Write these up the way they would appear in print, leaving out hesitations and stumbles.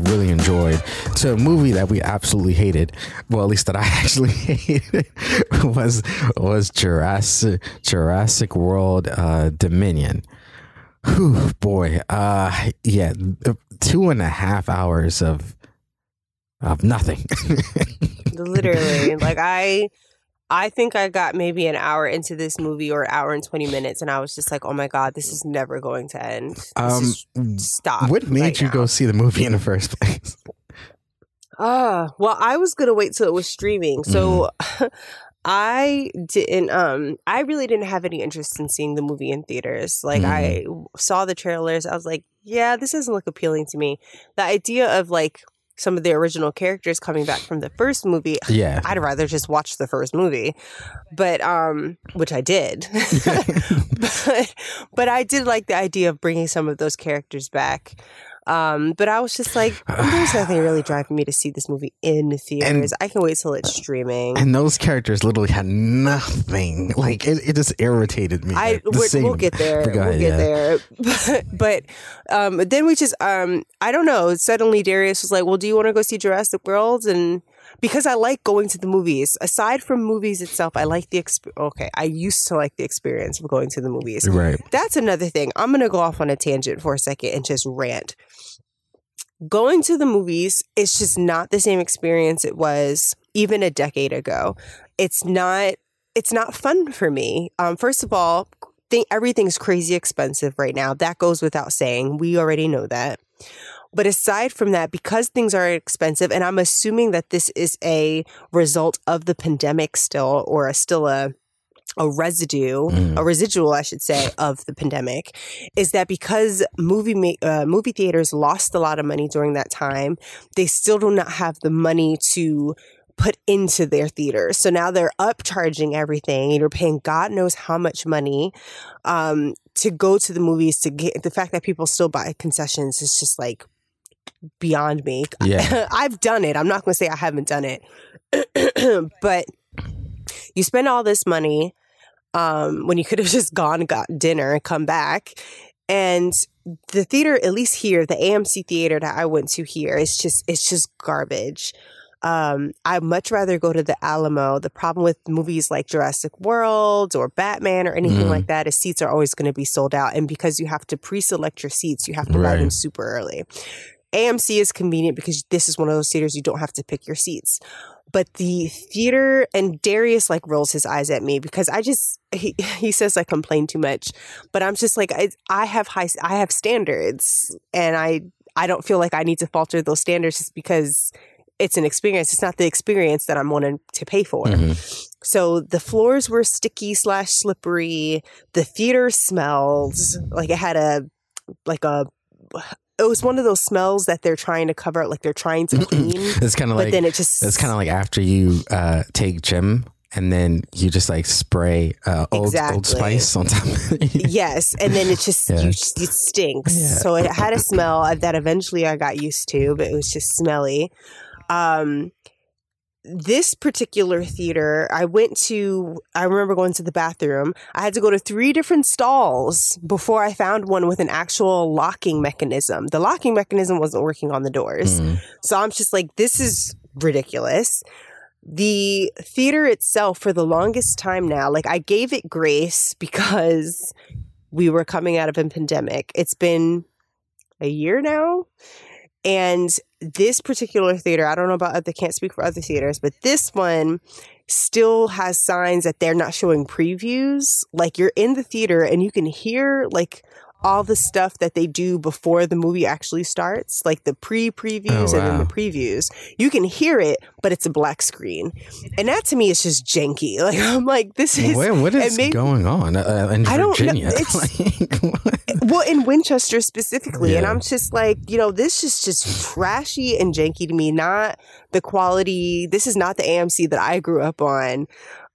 really enjoyed to a movie that we absolutely hated. Well, at least that I actually hated was Jurassic World Dominion. Whew, boy. Yeah, 2.5 hours of nothing. Literally, like I think I got maybe an hour into this movie or an hour and 20 minutes, and I was just like, oh my God, this is never going to end. Stop. What made you go see the movie in the first place? Well, I was going to wait till it was streaming. So I really didn't have any interest in seeing the movie in theaters. Like I saw the trailers. I was like, yeah, this doesn't look appealing to me. The idea of like some of the original characters coming back from the first movie, yeah, I'd rather just watch the first movie, but which I did. but I did like the idea of bringing some of those characters back. But I was just like, there's nothing really driving me to see this movie in theaters. I can wait till it's streaming. And those characters literally had nothing. Like it just irritated me. We'll get there. We'll get there. But then we just I don't know. Suddenly Darius was like, well, do you want to go see Jurassic World? And because I like going to the movies, aside from movies itself, I like the I used to like the experience of going to the movies. Right. That's another thing. I'm going to go off on a tangent for a second and just rant. Going to the movies, it's just not the same experience it was even a decade ago. It's not fun for me. First of all, everything's crazy expensive right now. That goes without saying. We already know that. But aside from that, because things are expensive, and I'm assuming that this is a result of the pandemic still, or still a residual, I should say, of the pandemic, is that because movie theaters lost a lot of money during that time, they still do not have the money to put into their theaters. So now they're upcharging everything, and you're paying God knows how much money to go to the movies. To get the fact that people still buy concessions is just like beyond me. Yeah. I've done it. I'm not going to say I haven't done it, but you spend all this money when you could have just gone, got dinner, and come back. And the theater, at least here, the AMC theater that I went to here, it's just garbage. I'd much rather go to the Alamo. The problem with movies like Jurassic World or Batman or anything like that is seats are always going to be sold out. And because you have to pre-select your seats, you have to buy them super early. AMC is convenient because this is one of those theaters you don't have to pick your seats. But the theater, and Darius like rolls his eyes at me because he says I complain too much, but I'm just like, I have standards, and I don't feel like I need to falter those standards just because it's an experience. It's not the experience that I'm wanting to pay for. So the floors were sticky / slippery. The theater smelled like it had it was one of those smells that they're trying to cover, like they're trying to clean. It's kind of like, then it's kind of like after you take gym and then you just like spray Old Spice on top of it. Yes. And then it just, it stinks. Yeah. So it had a smell that eventually I got used to, but it was just smelly. This particular theater, I remember going to the bathroom. I had to go to 3 different stalls before I found one with an actual locking mechanism. The locking mechanism wasn't working on the doors. So I'm just like, this is ridiculous. The theater itself, for the longest time now, like I gave it grace because we were coming out of a pandemic. It's been a year now. And this particular theater, I don't know about can't speak for other theaters, but this one still has signs that they're not showing previews. Like you're in the theater and you can hear like all the stuff that they do before the movie actually starts, like the previews and then the previews. You can hear it, but it's a black screen. And that to me is just janky. Like, I'm like, this is... What is going on in Virginia? Well, in Winchester specifically. Yeah. And I'm just like, this is just trashy and janky to me. Not the quality. This is not the AMC that I grew up on.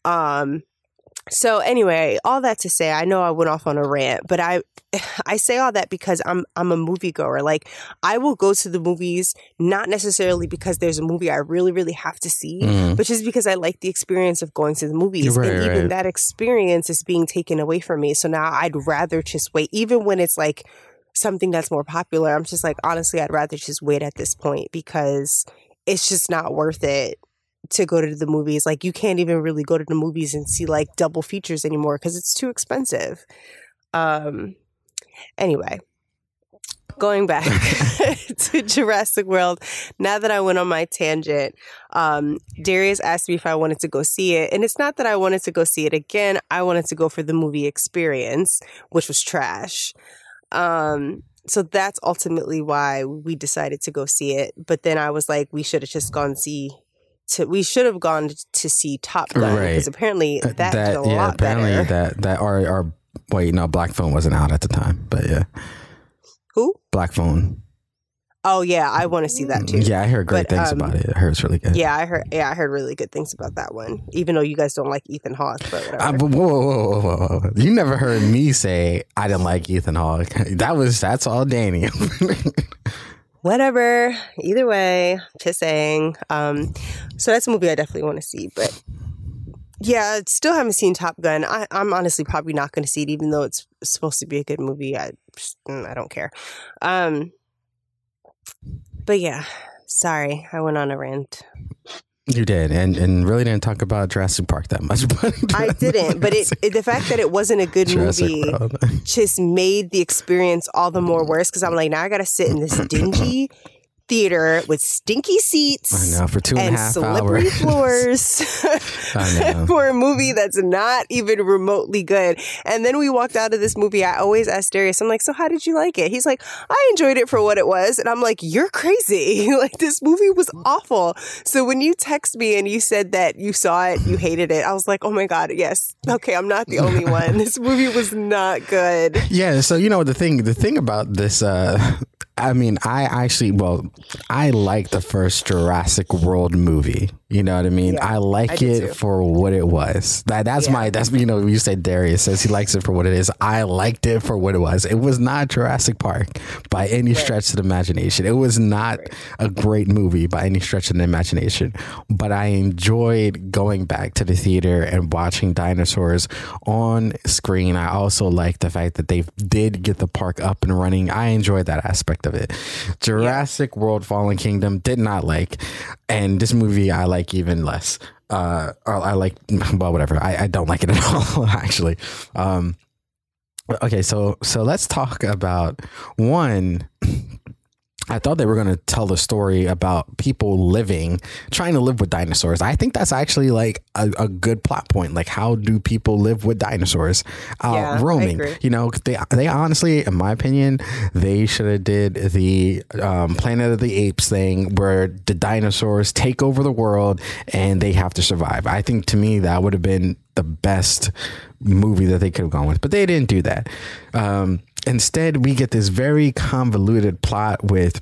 So anyway, all that to say, I know I went off on a rant, but I say all that because I'm a moviegoer. Like I will go to the movies, not necessarily because there's a movie I really, really have to see, but just because I like the experience of going to the movies. And even that experience is being taken away from me. So now I'd rather just wait, even when it's like something that's more popular. I'm just like, honestly, I'd rather just wait at this point because it's just not worth it to go to the movies. Like, you can't even really go to the movies and see like double features anymore because it's too expensive. Anyway, going back to Jurassic World, now that I went on my tangent, Darius asked me if I wanted to go see it. And it's not that I wanted to go see it again. I wanted to go for the movie experience, which was trash. So that's ultimately why we decided to go see it. But then I was like, we should have just gone we should have gone to see Top Gun, Right. because apparently that did a lot apparently better. Black Phone wasn't out at the time, but yeah. Who? Black Phone. Oh yeah, I want to see that too. Yeah, I heard great things about it. I heard it's really good. Yeah, I heard really good things about that one. Even though you guys don't like Ethan Hawke, but whatever. But whoa. You never heard me say I didn't like Ethan Hawke. That's all Danny. Whatever. Either way, just saying. So that's a movie I definitely want to see. But yeah, still haven't seen Top Gun. I'm honestly probably not going to see it, even though it's supposed to be a good movie. I don't care. But yeah, sorry, I went on a rant. You did, and really didn't talk about Jurassic Park that much. But I didn't, but the fact that it wasn't a good Jurassic movie World. just made the experience all the more worse, because I'm like, now I got to sit in this dingy theater with stinky seats. I know, for 2.5 slippery hours. floors I know. for a movie that's not even remotely good. And then we walked out of this movie. I always ask Darius, I'm like, so how did you like it? He's like, I enjoyed it for what it was. And I'm like, you're crazy. Like, this movie was awful. So when you text me and you said that you saw it, you hated it, I was like, oh my God, yes. Okay, I'm not the only one. This movie was not good. Yeah, so the thing about this, I like the first Jurassic World movie. You know what I mean? Yeah, I like it too. for what it was. You said Darius says he likes it for what it is. I liked it for what it was. It was not Jurassic Park by any stretch of the imagination. It was not a great movie by any stretch of the imagination. But I enjoyed going back to the theater and watching dinosaurs on screen. I also like the fact that they did get the park up and running. I enjoyed that aspect of it. Jurassic World Fallen Kingdom did not like, and this movie I like even less. Or I like, well, whatever. I don't like it at all, actually. Okay, so let's talk about one. I thought they were going to tell the story about people trying to live with dinosaurs. I think that's actually like a good plot point. Like, how do people live with dinosaurs roaming? I agree. They honestly, in my opinion, they should have did the Planet of the Apes thing where the dinosaurs take over the world and they have to survive. I think, to me, that would have been the best movie that they could have gone with, but they didn't do that. Instead, we get this very convoluted plot with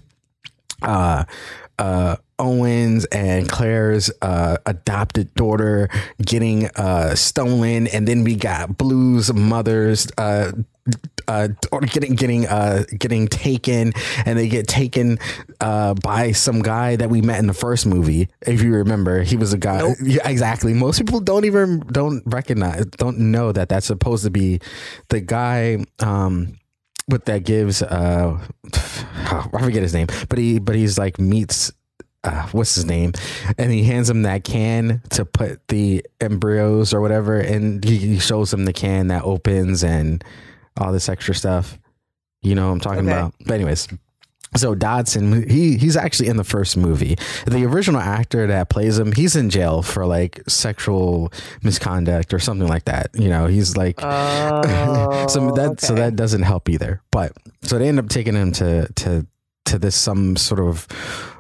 Owens and Claire's adopted daughter getting stolen, and then we got Blue's mother's getting taken, and they get taken by some guy that we met in the first movie. If you remember, he was a guy. Nope. Yeah, exactly. Most people don't know that that's supposed to be the guy. But that gives I forget his name, but he's like meets what's his name, and he hands him that can to put the embryos or whatever, and he shows him the can that opens and all this extra stuff. You know what I'm talking about? But anyways, so Dodson, he's actually in the first movie. The original actor that plays him, he's in jail for like sexual misconduct or something like that. You know, he's like, so that doesn't help either. But so they end up taking him to this some sort of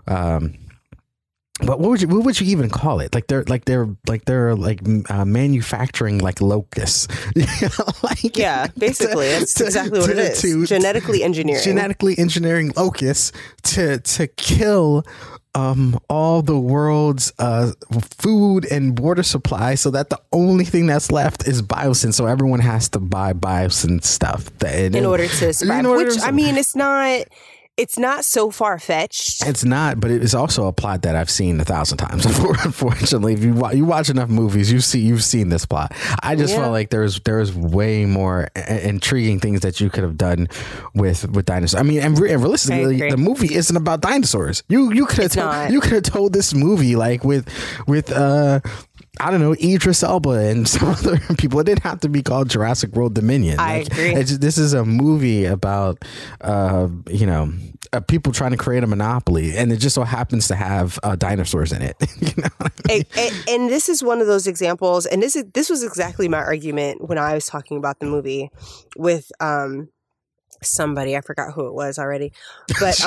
what would you even call it? They're manufacturing like locusts. Yeah, basically, that's exactly what it is. Genetically engineering locusts to kill all the world's food and water supply, so that the only thing that's left is biosyn. So everyone has to buy biosyn stuff in order to survive. I mean, it's not. it's not so far-fetched. It's not, but it is also a plot that I've seen 1,000 times before. Unfortunately, if you watch enough movies, you've seen this plot. I just felt like there's way more intriguing things that you could have done with dinosaurs. I mean, and realistically, the movie isn't about dinosaurs. You could have told this movie like with I don't know, Idris Elba and some other people. It didn't have to be called Jurassic World Dominion. I agree. This is a movie about, people trying to create a monopoly, and it just so happens to have dinosaurs in it. You know what I mean? And this is one of those examples, and this was exactly my argument when I was talking about the movie with somebody. I forgot who it was already, but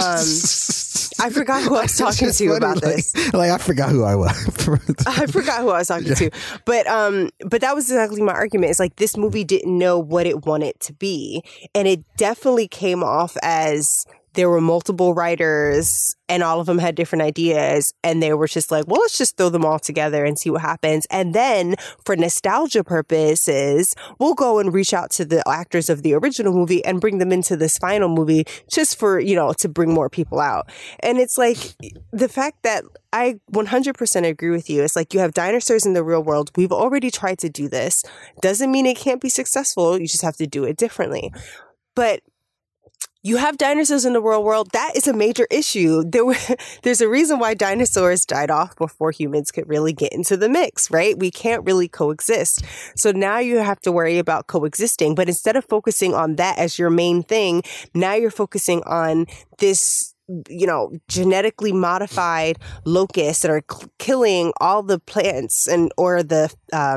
I forgot who I was talking to about this. Like I forgot who I was. I forgot who I was talking to, but that was exactly my argument. It's like this movie didn't know what it wanted to be, and it definitely came off as there were multiple writers and all of them had different ideas, and they were just like, well, let's just throw them all together and see what happens. And then for nostalgia purposes, we'll go and reach out to the actors of the original movie and bring them into this final movie just for, to bring more people out. And it's like the fact that I 100% agree with you. It's like you have dinosaurs in the real world. We've already tried to do this. Doesn't mean it can't be successful. You just have to do it differently. But you have dinosaurs in the real world. That is a major issue. There's a reason why dinosaurs died off before humans could really get into the mix, right? We can't really coexist. So now you have to worry about coexisting. But instead of focusing on that as your main thing, now you're focusing on this, genetically modified locusts that are killing all the plants or the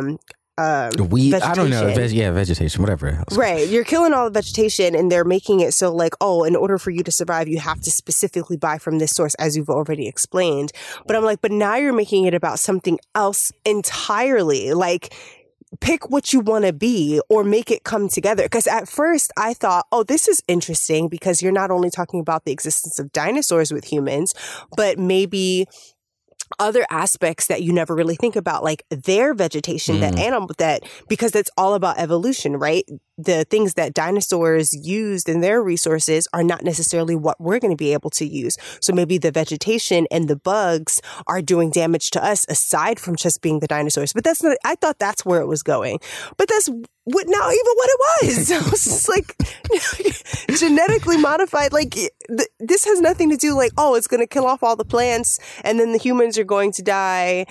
weed, I don't know, vegetation, whatever else. Right, you're killing all the vegetation, and they're making it so like, oh, in order for you to survive, you have to specifically buy from this source, as you've already explained. But I'm like, but now you're making it about something else entirely. Like, pick what you want to be or make it come together. Because at first I thought, oh, this is interesting because you're not only talking about the existence of dinosaurs with humans, but maybe other aspects that you never really think about, like their vegetation, because that's all about evolution, right? The things that dinosaurs used in their resources are not necessarily what we're going to be able to use. So maybe the vegetation and the bugs are doing damage to us aside from just being the dinosaurs. But that's not, I thought that's where it was going. But that's not even what it was. I was just like, genetically modified. Like this has nothing to do like, oh, it's going to kill off all the plants and then the humans are going to die.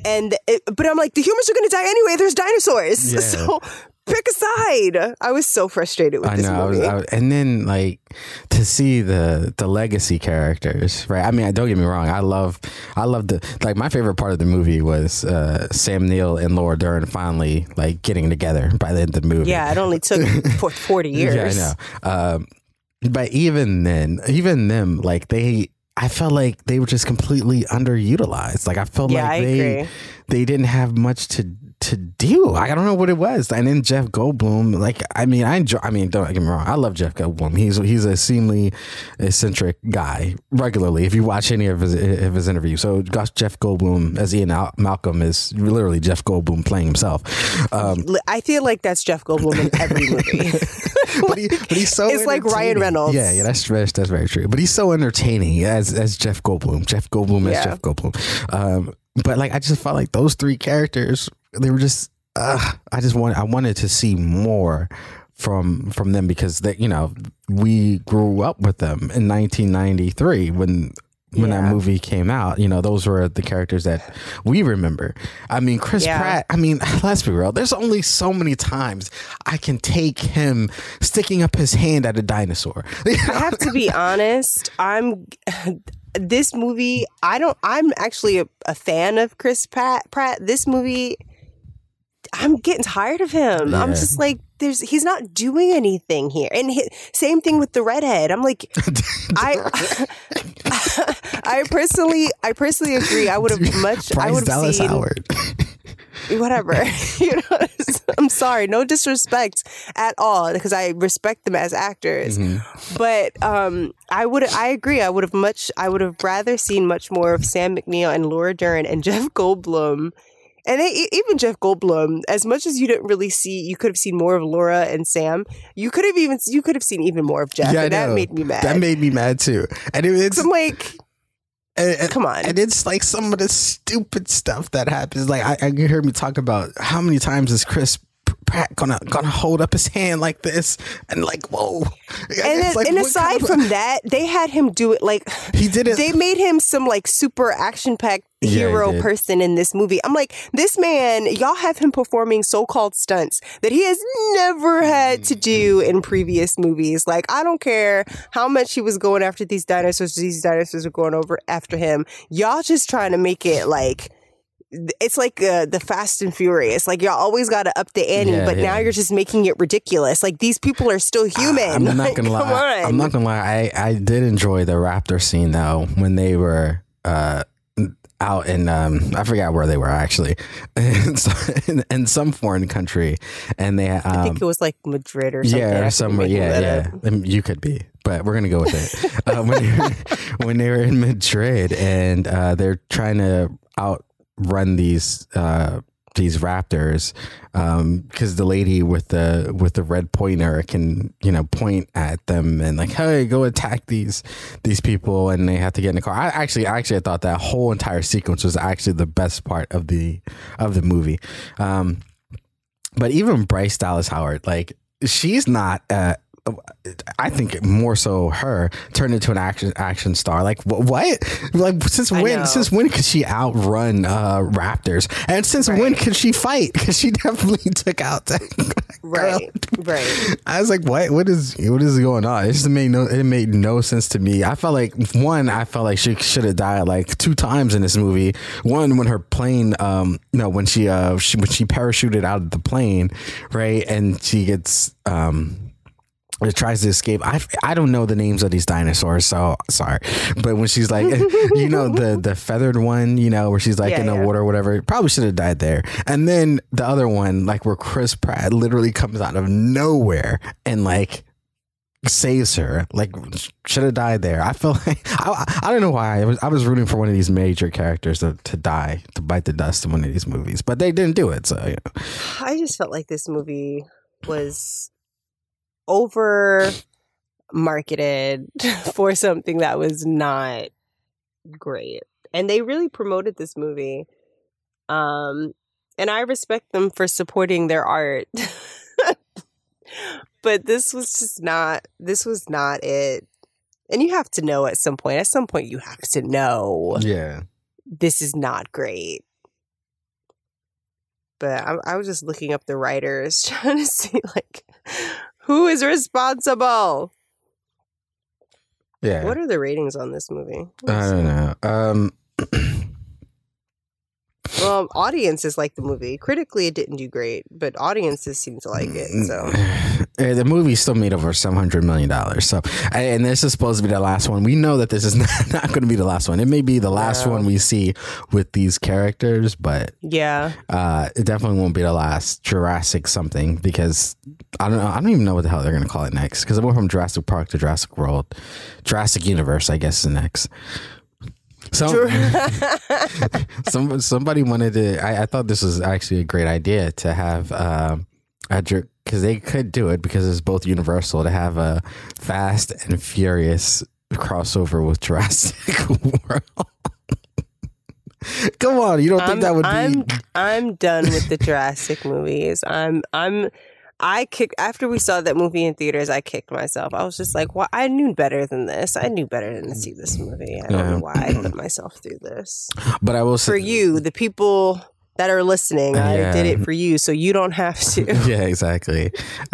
But I'm like, the humans are going to die anyway. There's dinosaurs. Yeah. So pick a side. I was so frustrated with this movie. And then like to see the legacy characters, right? I mean, don't get me wrong. I love my favorite part of the movie was Sam Neill and Laura Dern finally like getting together by the end of the movie. Yeah, it only took 40 years. Yeah, I know. But even them, like I felt like they were just completely underutilized. Like I felt they didn't have much to do. I don't know what it was. And then Jeff Goldblum, like, don't get me wrong. I love Jeff Goldblum. He's a seemingly eccentric guy regularly. If you watch any of his interviews. So Jeff Goldblum as Ian Malcolm is literally Jeff Goldblum playing himself. I feel like that's Jeff Goldblum in every movie. but he's so it's like Ryan Reynolds. Yeah, that's very true. But he's so entertaining as Jeff Goldblum. Jeff Goldblum as Jeff Goldblum. But like I just felt like those three characters, they were just I wanted to see more from them because we grew up with them in 1993 when that movie came out. Those were the characters that we remember. I mean, Chris Pratt, let's be real. There's only so many times I can take him sticking up his hand at a dinosaur. I have to be honest. This movie, I'm actually a fan of Chris Pratt. This movie, I'm getting tired of him. Yeah. I'm just like, he's not doing anything here. And same thing with the redhead. I'm like, I personally agree. I would have Dallas seen Howard. Whatever. I'm sorry, no disrespect at all, because I respect them as actors. Mm-hmm. But I agree. I would have rather seen much more of Sam McNeill and Laura Dern and Jeff Goldblum And even Jeff Goldblum, as much as you didn't really see, you could have seen more of Laura and Sam. You could have seen even more of Jeff. Yeah, and that made me mad. That made me mad too. And it's I'm like, come on. And it's like some of the stupid stuff that happens. Like you heard me talk about how many times is Chris Pratt gonna hold up his hand like this and like, whoa. And aside from that, they had him do it like he did it. They made him some like super action-packed hero person in this movie. I'm like, this man, y'all have him performing so-called stunts that he has never had to do in previous movies. Like, I don't care how much he was going after these dinosaurs are going over after him. Y'all just trying to make it like, it's like the Fast and Furious. Like, y'all always got to up the ante, but now you're just making it ridiculous. Like, these people are still human. I'm not gonna lie. I'm not gonna lie. I did enjoy the raptor scene though when they were out in I forgot where they were actually in some foreign country, and they I think it was like Madrid or something. Yeah, or somewhere. Yeah. You could be, but we're gonna go with it. When they were in Madrid and they're trying to outrun these raptors because the lady with the red pointer can point at them and like, hey, go attack these people, and they have to get in the car. I thought that whole entire sequence was actually the best part of the movie. But even Bryce Dallas Howard, like, she's not I think more so her turned into an action star. Like, what? Like, since when could she outrun raptors? And since when could she fight? Because she definitely took out that right. I was like, what is going on? It just made no sense to me. I felt like she should have died like 2 times in this movie. One, when her plane, when she parachuted out of the plane, right, and she gets it tries to escape. I don't know the names of these dinosaurs, so sorry. But when she's like, the feathered one, where she's like in the water or whatever, probably should have died there. And then the other one, like where Chris Pratt literally comes out of nowhere and like saves her, like should have died there. I feel like I don't know why I was rooting for one of these major characters to die, to bite the dust in one of these movies, but they didn't do it. So I just felt like this movie was over marketed for something that was not great, and they really promoted this movie, and I respect them for supporting their art. But this was not it. And you have to know at some point you have to know this is not great. But I was just looking up the writers, trying to see like who is responsible? Yeah. What are the ratings on this movie? I don't know. Well, audiences like the movie. Critically, it didn't do great, but audiences seem to like it. So the movie still made over some $100 million. So, and this is supposed to be the last one. We know that this is not going to be the last one. It may be the last one we see with these characters, but it definitely won't be the last Jurassic something, because I don't even know what the hell they're going to call it next, because it went from Jurassic Park to Jurassic World. Jurassic Universe, I guess, is next. So somebody wanted to. I thought this was actually a great idea to have because they could do it, because it's both Universal, to have a Fast and Furious crossover with Jurassic World. Come on, you don't think that would be? I'm done with the Jurassic movies. After we saw that movie in theaters, I kicked myself. I was just like, well, I knew better than this. I knew better than to see this movie. I don't know why I put myself through this. But I will say, for you, the people that are listening, I did it for you, so you don't have to. Yeah, exactly.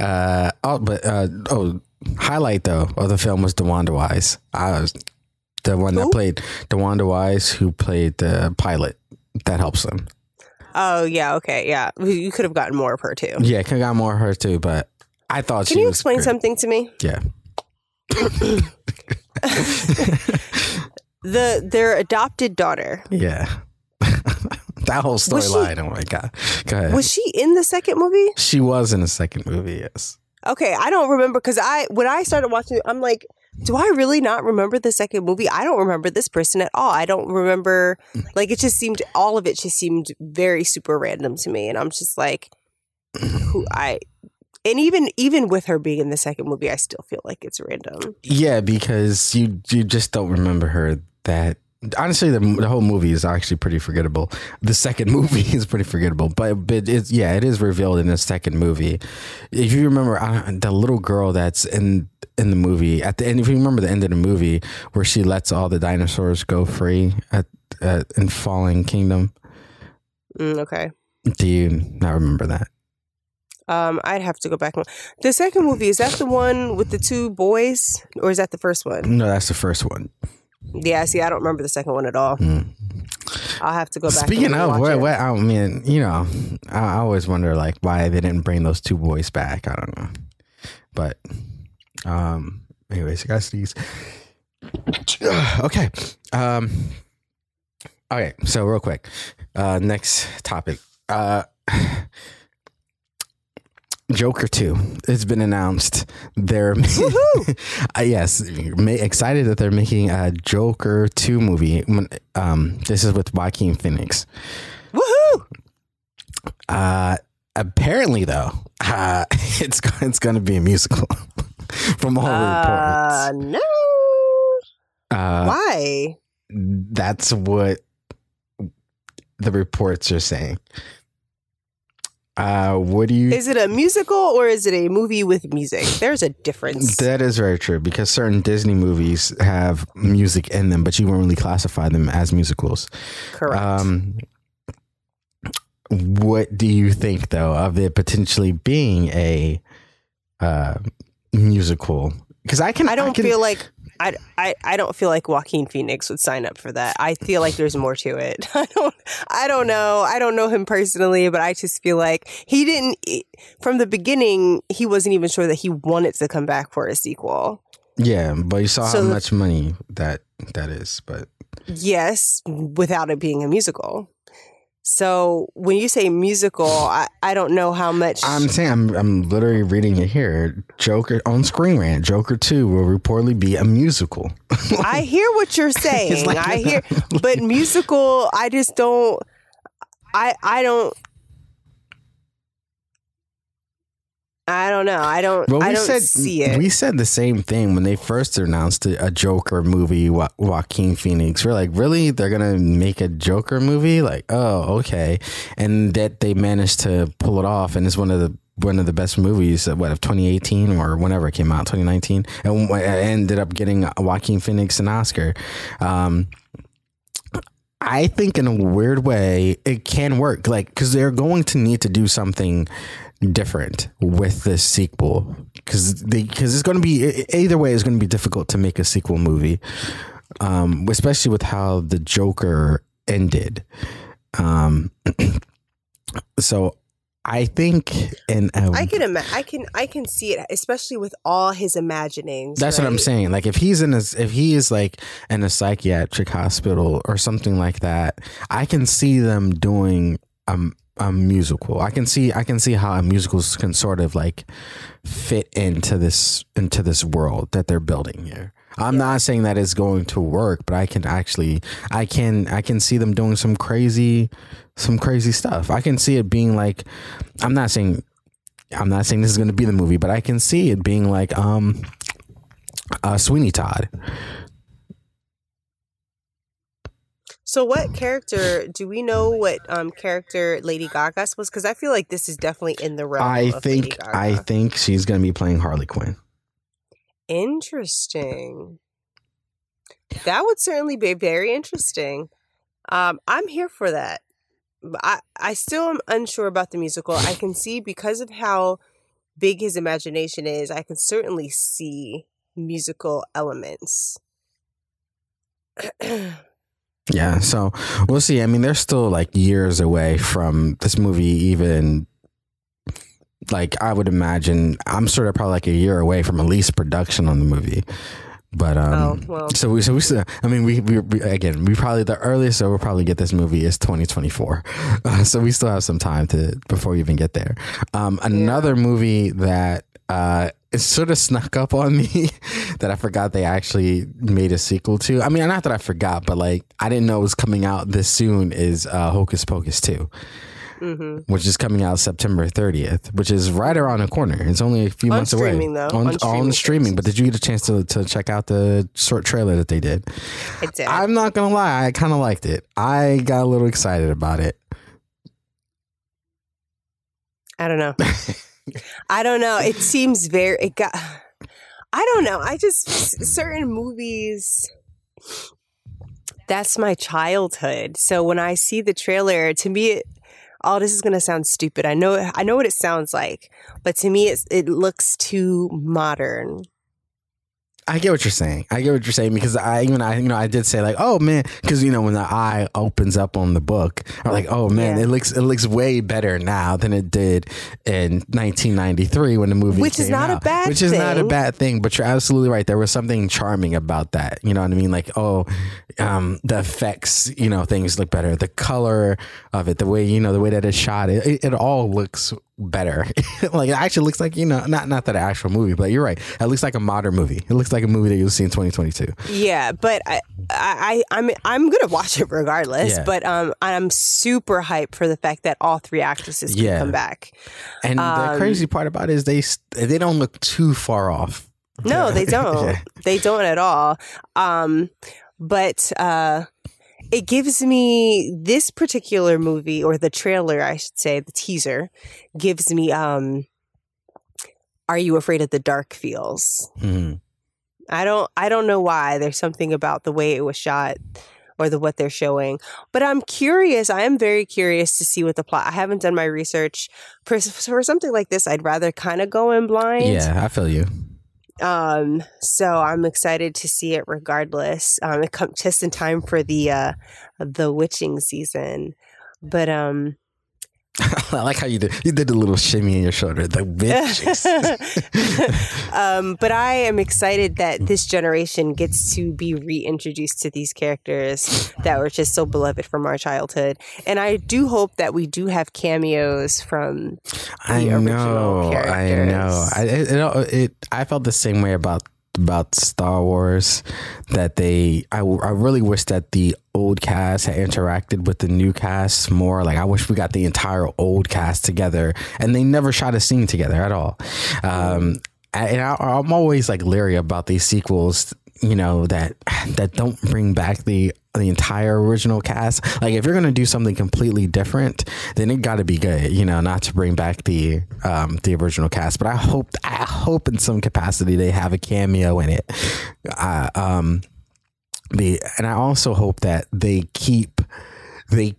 Highlight though of the film was DeWanda Wise. The one that played DeWanda Wise, who played the pilot that helps them. Oh, yeah. Okay. Yeah. You could have gotten more of her, too. Yeah, could have gotten more of her, too. But I thought Can you explain something to me? Yeah. Their adopted daughter. Yeah. That whole storyline. Oh, my God. Go ahead. Was she in the second movie? She was in the second movie, yes. Okay. I don't remember, because when I started watching it, I'm like, do I really not remember the second movie? I don't remember this person at all. I don't remember, like, it just seemed, all of it just seemed very super random to me. And I'm just like, and even with her being in the second movie, I still feel like it's random. Yeah, because you just don't remember her that. Honestly, the whole movie is actually pretty forgettable. The second movie is pretty forgettable, but it is revealed in the second movie. If you remember the little girl that's in the movie at the end, if you remember the end of the movie where she lets all the dinosaurs go free in Fallen Kingdom. Okay. Do you not remember that? I'd have to go back. The second movie, is that the one with the two boys, or is that the first one? No, that's the first one. Yeah, see, I don't remember the second one at all. I'll have to go back. Speaking of, what I mean, you know, I always wonder like why they didn't bring those two boys back. I don't know, but anyways, I got these. Okay, okay. So real quick, next topic. Joker 2 has been announced. They're yes, excited that they're making a Joker 2 movie. This is with Joaquin Phoenix. Woohoo! Apparently, though, it's going to be a musical. From all reports. No. Why? That's what the reports are saying. What do you? Is it a musical or is it a movie with music? There's a difference. That is very true because certain Disney movies have music in them, but you won't really classify them as musicals. Correct. What do you think, though, of it potentially being a musical? Because I don't feel like Joaquin Phoenix would sign up for that. I feel like there's more to it. I don't know. I don't know him personally, but I just feel like he didn't, from the beginning, he wasn't even sure that he wanted to come back for a sequel. Yeah, but you saw how much money that is. But yes, without it being a musical. So when you say musical, I don't know how much. I'm saying I'm literally reading it here. Joker on Screen Rant. Joker 2 will reportedly be a musical. I hear what you're saying. I hear, but musical. I just don't. I don't. I don't know. I don't. Well, I don't see it. We said the same thing when they first announced a Joker movie. Joaquin Phoenix. We're like, really? They're gonna make a Joker movie? Like, oh, okay. And that they managed to pull it off, and it's one of the best movies of 2018 or whenever it came out, 2019, and ended up getting Joaquin Phoenix an Oscar. I think in a weird way it can work, like because they're going to need to do something different with this sequel because it's going to be either way. It's going to be difficult to make a sequel movie, especially with how the Joker ended. So I think, and I can see it, especially with all his imaginings. That's right? What I'm saying. Like if he is like in a psychiatric hospital or something like that, I can see them doing a musical. I can see how a musical can sort of like fit into this world that they're building here. I'm not saying that it's going to work, but I can see them doing some crazy stuff. I can see it being like, I'm not saying this is going to be the movie, but I can see it being like Sweeney Todd. So what character, do we know what character Lady Gaga's was? Because I feel like this is definitely in the realm of Lady Gaga. I think she's going to be playing Harley Quinn. Interesting. That would certainly be very interesting. I'm here for that. I still am unsure about the musical. I can see, because of how big his imagination is, I can certainly see musical elements. Yeah, so we'll see. I mean, they're still like years away from this movie even. Like, I would imagine, I'm sort of probably like a year away from at least production on the movie. But so we still, I mean, we probably, the earliest that we'll probably get this movie is 2024. So we still have some time before we even get there. Another movie that it sort of snuck up on me that I forgot they actually made a sequel to. I mean, not that I forgot, but like I didn't know it was coming out this soon. Is Hocus Pocus 2, which is coming out September 30th, which is right around the corner. It's only a few months away. Though. On streaming. But did you get a chance to check out the short trailer that they did? I did. I'm not gonna lie, I kind of liked it. I got a little excited about it. I don't know. I don't know. It seems I don't know. I just, certain movies, that's my childhood. So when I see the trailer, to me, this is going to sound stupid. I know what it sounds like, but to me, it looks too modern. I get what you're saying. Because I did say like, oh man, because when the eye opens up on the book, I'm like, oh man, it looks way better now than it did in 1993 when the movie which came is not out. a bad which thing. is not a bad thing. But you're absolutely right. There was something charming about that. You know what I mean? Like, the effects, things look better. The color of it, the way that it's shot, it all looks better. Like it actually looks like not that an actual movie, but you're right. It looks like a modern movie. It looks like a movie that you'll see in 2022. Yeah, but I'm gonna watch it regardless. Yeah. But I'm super hyped for the fact that all three actresses can come back. And the crazy part about it is they don't look too far off. No, they don't. Yeah. They don't at all. But it gives me this particular movie, or the trailer, I should say, the teaser, gives me Are You Afraid of the Dark feels. Mm-hmm. I don't know why. There's something about the way it was shot or what they're showing. But I'm curious. I am very curious to see what the plot. I haven't done my research. For something like this, I'd rather kind of go in blind. Yeah, I feel you. So I'm excited to see it regardless. It comes just in time for the witching season. But I like how you did a little shimmy in your shoulder, the witches. But I am excited that this generation gets to be reintroduced to these characters that were just so beloved from our childhood. And I do hope that we do have cameos from the original characters. I know. I felt the same way about Star Wars, that I really wish that the old cast had interacted with the new cast more. Like I wish we got the entire old cast together, and they never shot a scene together at all. And I'm always like leery about these sequels, that don't bring back the entire original cast. Like if you're gonna do something completely different, then it got to be good, not to bring back the original cast. But I hope in some capacity they have a cameo in it. And I also hope that they keep the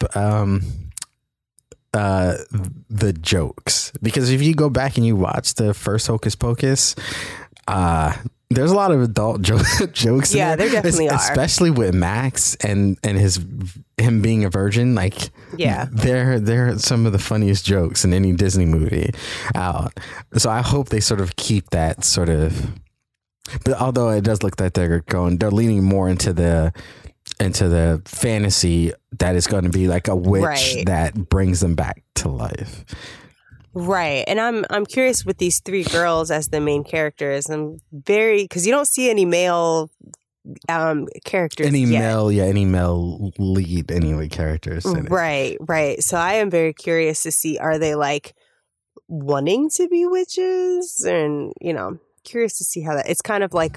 jokes, because if you go back and you watch the first Hocus Pocus, there's a lot of adult jokes. Yeah, there definitely are. Especially with Max and him being a virgin. Like, yeah, they're some of the funniest jokes in any Disney movie out. So I hope they sort of keep that sort of. But although it does look like they're leaning more into the fantasy that is going to be like a witch that brings them back to life. Right. And I'm curious with these three girls as the main characters. I'm because you don't see any male characters any yet. male lead characters in it. Right. So I am very curious to see, are they like wanting to be witches? And, curious to see how that, it's kind of like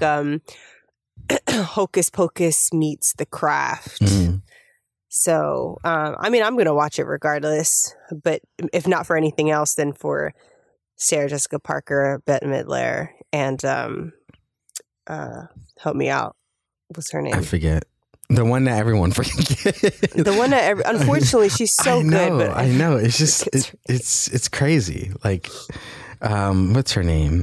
Hocus Pocus meets The Craft. Mm-hmm. So, I'm going to watch it regardless, but if not for anything else, then for Sarah Jessica Parker, Bette Midler, and help me out. What's her name? I forget. The one that everyone forgets. The one that unfortunately she's so good. But I know. It's just it's crazy. Like, what's her name?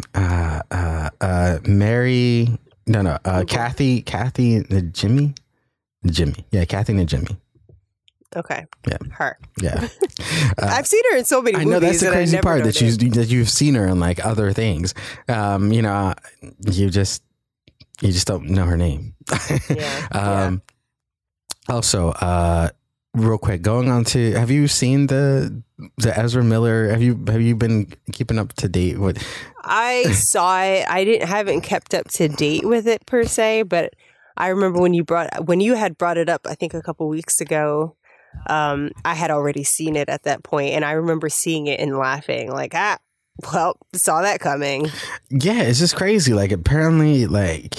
Mary. No. Kathy Najimy. Yeah, Kathy Najimy. Okay. Yeah. Her. Yeah. I've seen her in so many movies. I know that's the crazy part, that you've seen her in like other things. You just don't know her name. Yeah. Also, real quick, going on to, have you seen the Ezra Miller? Have you been keeping up to date with? I saw it. Haven't kept up to date with it per se, but I remember when you had brought it up, I think a couple weeks ago. I had already seen it at that point, and I remember seeing it and laughing like, well, saw that coming. Yeah, it's just crazy. Like, apparently, like,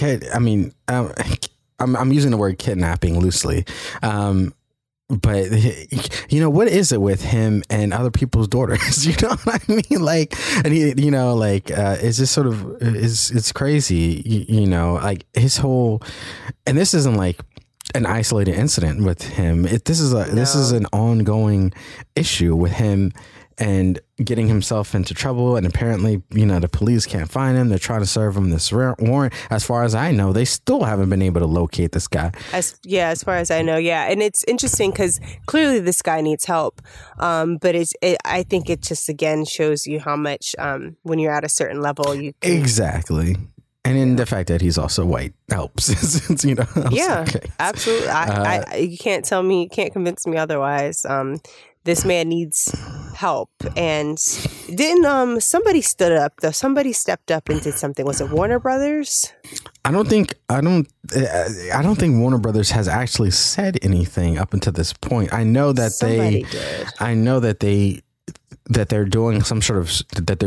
I'm using the word kidnapping loosely. But what is it with him and other people's daughters? You know what I mean? Like, and it's just sort of, it's crazy, like his whole, and this isn't like an isolated incident with him. This is an ongoing issue with him and getting himself into trouble. And apparently, the police can't find him. They're trying to serve him this warrant. As far as I know, they still haven't been able to locate this guy. As far as I know, yeah. And it's interesting because clearly this guy needs help. But I think it just, again, shows you how much when you're at a certain level, you can... Exactly. And in the fact that he's also white helps. Yeah, okay. Absolutely. You can't convince me otherwise. This man needs help. And didn't somebody stepped up and did something? Was it Warner Brothers? I don't think Warner Brothers has actually said anything up until this point. I know that somebody did. I know that they're doing some sort of,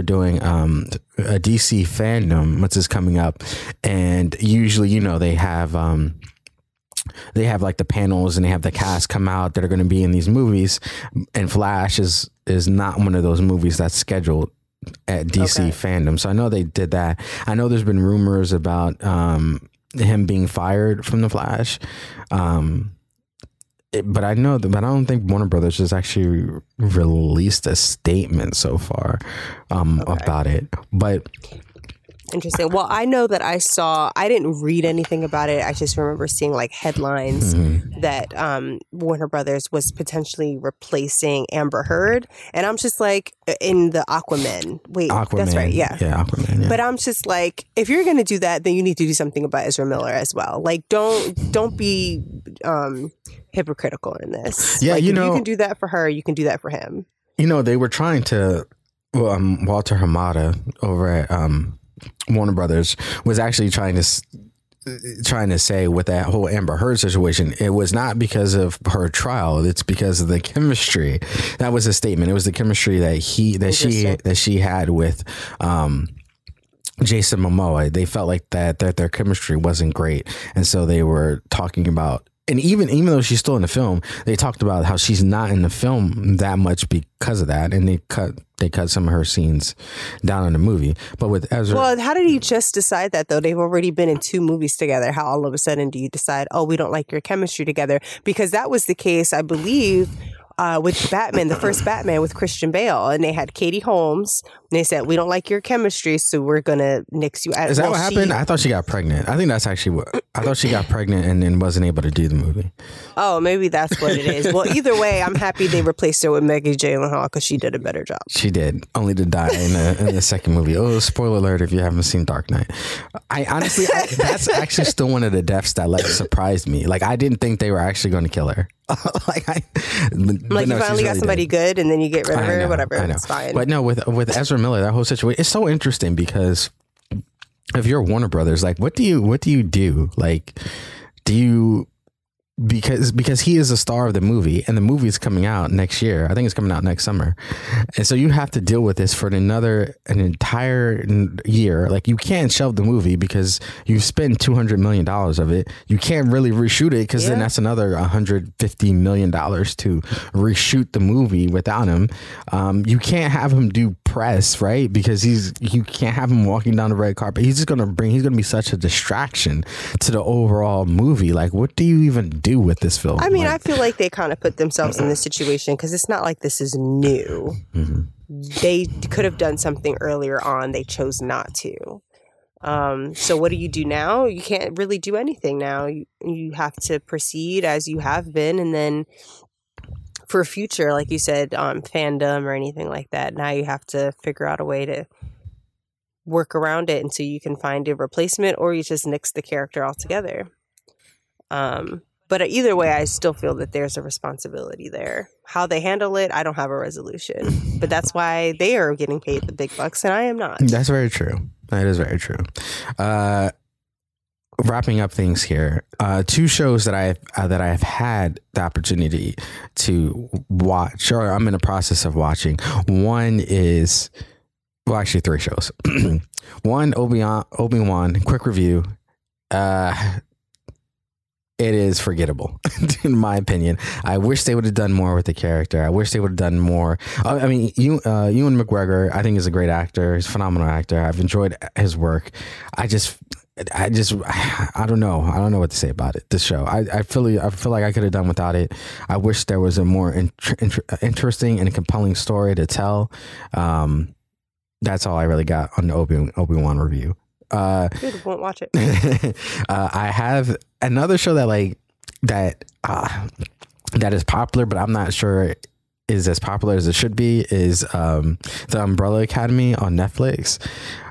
a DC fandom, which is coming up. And usually, they have like the panels and they have the cast come out that are going to be in these movies, and Flash is not one of those movies that's scheduled at DC fandom. So I know they did that. I know there's been rumors about him being fired from the Flash. But I don't think Warner Brothers has actually released a statement so far about it. But interesting. Well, I know that I didn't read anything about it. I just remember seeing like headlines that Warner Brothers was potentially replacing Amber Heard. And I'm just like, in the Aquaman. Wait, that's right. Yeah. Yeah, Aquaman. Yeah. But I'm just like, if you're going to do that, then you need to do something about Ezra Miller as well. Like, don't be hypocritical in this. Yeah, like, if you can do that for her, you can do that for him. They were trying to, Walter Hamada over at Warner Brothers was actually trying to say with that whole Amber Heard situation, it was not because of her trial, it's because of the chemistry. That was a statement. It was the chemistry that she had with Jason Momoa. They felt like that their chemistry wasn't great, and so they were talking about. And even though she's still in the film, they talked about how she's not in the film that much because of that, and they cut some of her scenes down in the movie. But with Ezra, well, how did he just decide that though? They've already been in 2 movies together. How all of a sudden do you decide, we don't like your chemistry together? Because that was the case, I believe, with Batman, the first Batman with Christian Bale, and they had Katie Holmes. And they said, we don't like your chemistry, so we're gonna nix you out. Is that what happened? I thought she got pregnant. I think that's actually what I thought. She got pregnant and then wasn't able to do the movie. Oh, maybe that's what it is. Well, either way, I'm happy they replaced her with Maggie Gyllenhaal because she did a better job. She did, only to die in the second movie. Oh, spoiler alert if you haven't seen Dark Knight. I honestly, that's actually still one of the deaths that like surprised me. Like, I didn't think they were actually going to kill her. You finally got somebody good and then you get rid of her. Whatever, it's fine. But no, with Ezra Miller, that whole situation, it's so interesting because if you're Warner Brothers, like, what do you do? Like, do you, because he is a star of the movie and the movie is coming out next year. I think it's coming out next summer. And so you have to deal with this for an entire year. Like, you can't shelve the movie because you spend $200 million of it. You can't really reshoot it because then that's another $150 million to reshoot the movie without him. You can't have him do press, right? Because you can't have him walking down the red carpet. He's going to be such a distraction to the overall movie. Like, what do you even do with this film? I mean, I feel like they kind of put themselves in this situation because it's not like this is new. Mm-hmm. They could have done something earlier on. They chose not to. So what do you do now? You can't really do anything now. You have to proceed as you have been, and then for future, like you said, fandom or anything like that, now you have to figure out a way to work around it until you can find a replacement, or you just nix the character altogether. But either way, I still feel that there's a responsibility there. How they handle it, I don't have a resolution. But that's why they are getting paid the big bucks and I am not. That's very true. That is very true. Wrapping up things here, two shows that I have had the opportunity to watch, or I'm in the process of watching. One is, well, actually three shows. One, Obi-Wan, quick review. It is forgettable, in my opinion. I wish they would have done more with the character. I wish they would have done more. I mean, Ewan McGregor, I think, is a great actor. He's a phenomenal actor. I've enjoyed his work. I don't know. I don't know what to say about it. This show, I feel like I could have done without it. I wish there was a more interesting and compelling story to tell. That's all I really got on the Obi-Wan review. Dude, won't watch it. I have another show that is popular, but I'm not sure is as popular as it should be. Is The Umbrella Academy on Netflix.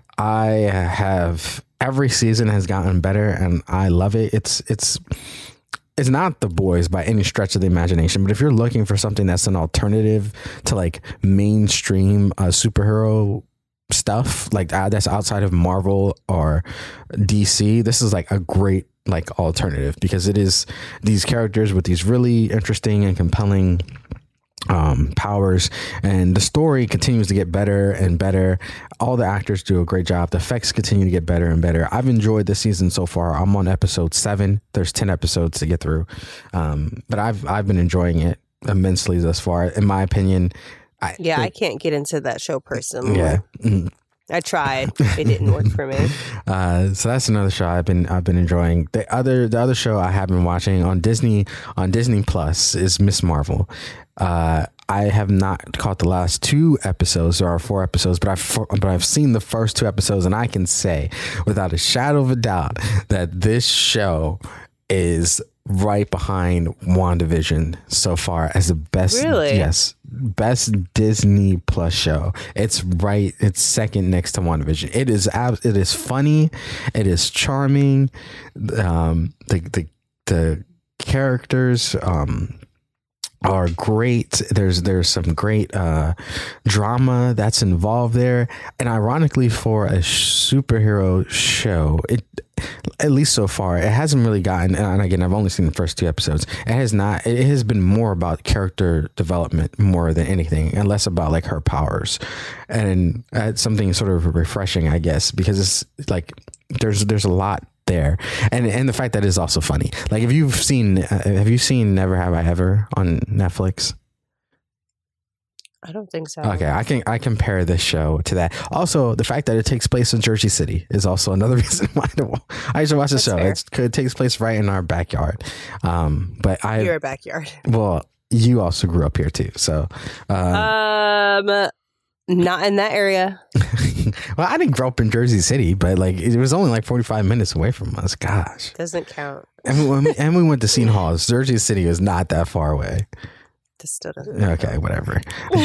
Every season has gotten better, and I love it. It's not The Boys by any stretch of the imagination, but if you're looking for something that's an alternative to like mainstream superhero stuff like that's outside of Marvel or DC, this is like a great like alternative, because it is these characters with these really interesting and compelling powers, and the story continues to get better and better. All the actors do a great job. The effects continue to get better and better. I've enjoyed this season so far. I'm on episode 7. There's 10 episodes to get through, but I've been enjoying it immensely thus far, in my opinion. I can't get into that show personally. Yeah. I tried. It didn't work for me. So that's another show I've been enjoying. The other show I have been watching on Disney Plus is Miss Marvel. I have not caught the last 2 episodes. There are 4 episodes, but I've seen the first 2 episodes, and I can say without a shadow of a doubt that this show is right behind WandaVision so far as the best. Really? Yes, best Disney Plus show. It's second next to WandaVision. It is funny. It is charming. The characters are great. There's some great drama that's involved there, and ironically, for a superhero show, at least so far, it hasn't really gotten, and again, I've only seen the first 2 episodes. It has been more about character development more than anything, and less about like her powers, and it's something sort of refreshing, I guess, because it's like there's a lot there, and the fact that it's also funny. Like, have you seen Never Have I Ever on Netflix? I don't think so. Okay, I compare this show to that. Also, the fact that it takes place in Jersey City is also another reason why I should watch the show. Fair. It takes place right in our backyard. But your backyard. Well, you also grew up here too, so. Not in that area. Well, I didn't grow up in Jersey City, but like it was only like 45 minutes away from us. Gosh, doesn't count. And we went to Seton Halls. Jersey City is not that far away. This still doesn't. Okay, whatever.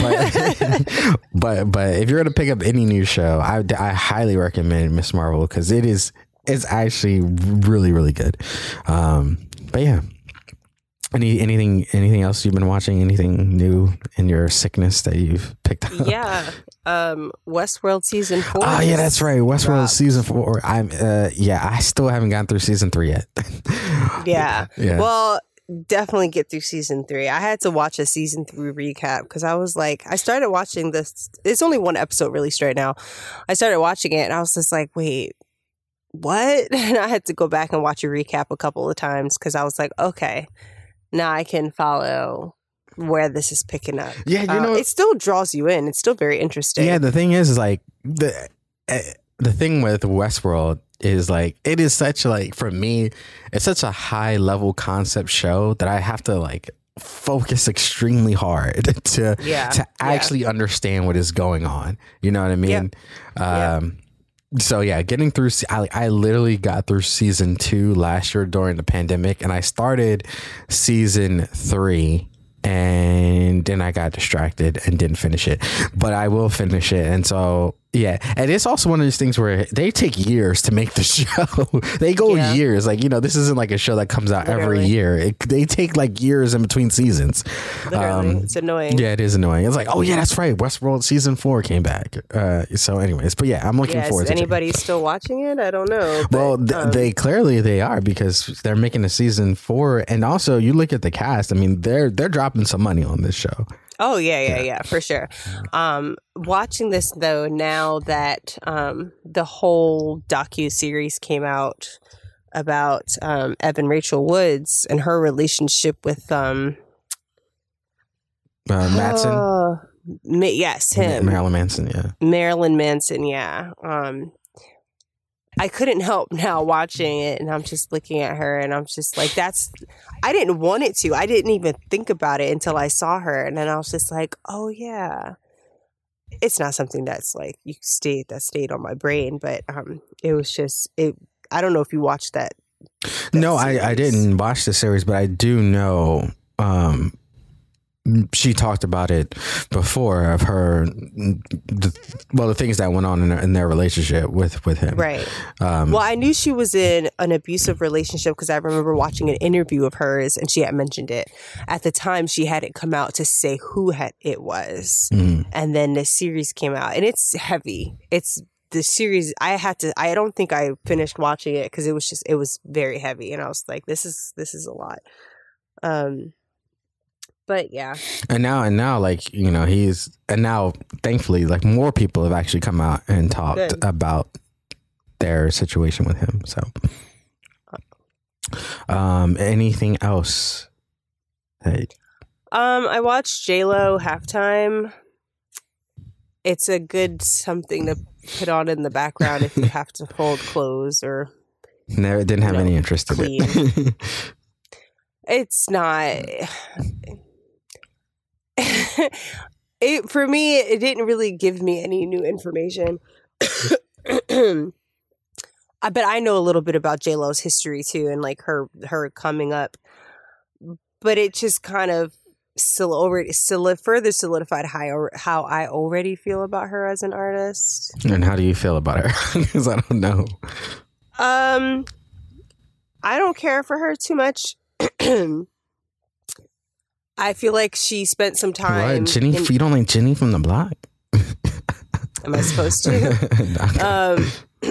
But if you're gonna pick up any new show, I highly recommend Miss Marvel, because it's actually really, really good. But yeah. Anything else you've been watching? Anything new in your sickness that you've picked up? Yeah. Westworld season 4. Oh yeah, that's right. Westworld season 4. I still haven't gotten through season 3 yet. Yeah. Well, definitely get through season 3. I had to watch a season 3 recap because I was like, I started watching this. It's only one episode released right now. I started watching it and I was just like, wait, what? And I had to go back and watch a recap a couple of times because I was like, okay, now I can follow where this is picking up. Yeah, it still draws you in. It's still very interesting. Yeah, the thing is like the thing with Westworld is like it is such like, for me, it's such a high level concept show that I have to like focus extremely hard to actually understand what is going on. You know what I mean? So yeah, getting through, I literally got through season 2 last year during the pandemic, and I started season 3 and then I got distracted and didn't finish it, but I will finish it. And so Yeah, and it's also one of those things where they take years to make the show. They go years. Like, this isn't like a show that comes out every year. They take like years in between seasons. Literally, it's annoying. Yeah, it is annoying. It's like, oh yeah, that's right. Westworld season 4 came back. So anyways, but yeah, I'm looking forward to it. Is anybody still watching it? I don't know. Well, they clearly are, because they're making a season 4. And also you look at the cast. I mean, they're dropping some money on this show. Oh, yeah, for sure. Watching this, though, now that the whole docu-series came out about Evan Rachel Woods and her relationship with Manson. Yes, him. Marilyn Manson, yeah. Marilyn Manson, yeah. I couldn't help now watching it, and I'm just looking at her, and I'm just like, I didn't want it to. I didn't even think about it until I saw her, and then I was just like, oh yeah. It's not something that's like that stayed on my brain, but it was just it. I don't know if you watched that. No, I didn't watch the series, but I do know. She talked about it before of her, the things that went on in their relationship with him. Right. Well, I knew she was in an abusive relationship because I remember watching an interview of hers and she had mentioned it. At the time, she hadn't come out to say who it was. Mm. And then the series came out, and it's heavy. It's the series. I don't think I finished watching it because it was very heavy. And I was like, this is a lot. But yeah. And now, like, now thankfully, like, more people have actually come out and talked about their situation with him. So, anything else? Hey. I watched J-Lo Halftime. It's a good something to put on in the background if you have to fold clothes or. Never didn't have any interest in it. It's not. For me, it didn't really give me any new information. But I know a little bit about J-Lo's history too, and like her coming up. But it just kind of further solidified how I already feel about her as an artist. And how do you feel about her? Because I don't know. I don't care for her too much. I feel like she spent some time. What? Jenny? You don't like Jenny from the Block? Am I supposed to?